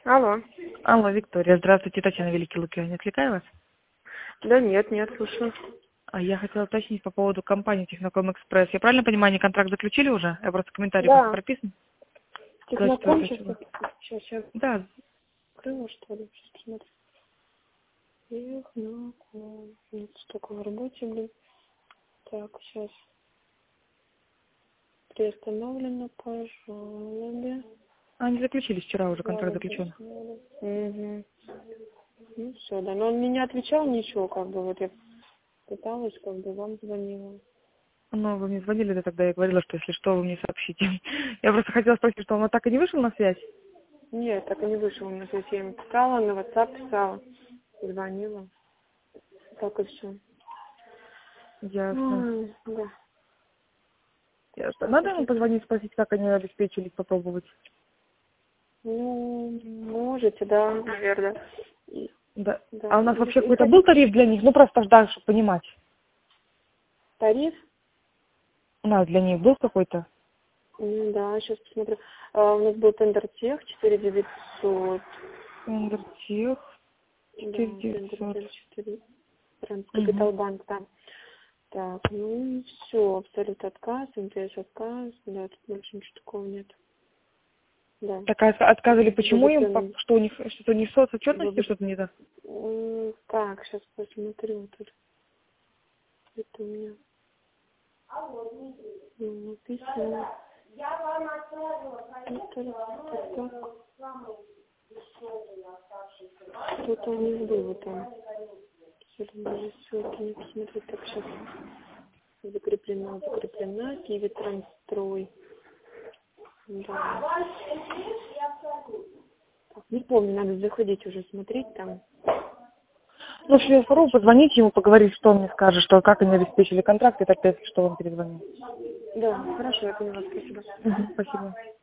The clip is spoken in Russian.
Алло. Алло, Виктория, здравствуйте, Татьяна Великий Луки. Не отвлекаю вас? Да нет, слушаю. Я хотела уточнить по поводу компании Техноком Экспресс. Я правильно понимаю, они контракт заключили уже? Я просто комментарий Да. прописан. Техноком сейчас Да. открыла, что ли? Сейчас посмотрю. Техноком. Нет, столько в работе, блин. Так, сейчас. Приостановлено по жалобе. Они заключили вчера уже, контракт заключен. Угу. Ну все, да. Но он мне не отвечал ничего, как бы вот я пыталась, как бы вам звонила. Ну, вы мне звонили, да, тогда я говорила, что если что, вы мне сообщите. Я просто хотела спросить, что он так и не вышел на связь? Нет, так и не вышел на связь. Я ему писала, на WhatsApp писала, звонила. Так и все. Ясно. Да. Ясно. Надо ему позвонить, спросить, как они обеспечились, попробовать? Ну, можете, да, наверное. Да. Да. А у нас вообще какой-то был тариф для них? Ну, просто ждать, чтобы понимать. Тариф? У нас для них был какой-то? Да, сейчас посмотрю. У нас был тендер тех 4900. Тендер тех Да, 4900. тендер тех 4. Прям Капиталбанк там. Так, ну все, абсолют отказ, МТС отказ. Да, тут больше ничего такого нет. Да. Так, а отказывали почему им? Вывод, Что у них что-то не с отчетностью, что-то не так? Так, сейчас посмотрю тут. Это у меня написано. Что-то у них было там. Ссылки не посмотреть. Так, сейчас закреплена. Киви Трансстрой. Да. Так, не помню, надо заходить уже смотреть там. Ну, если я попробую позвонить ему, поговорить, что он мне скажет, что как они обеспечили контракт, и так, если что, он перезвонит. Да, хорошо, я поняла, спасибо. Спасибо.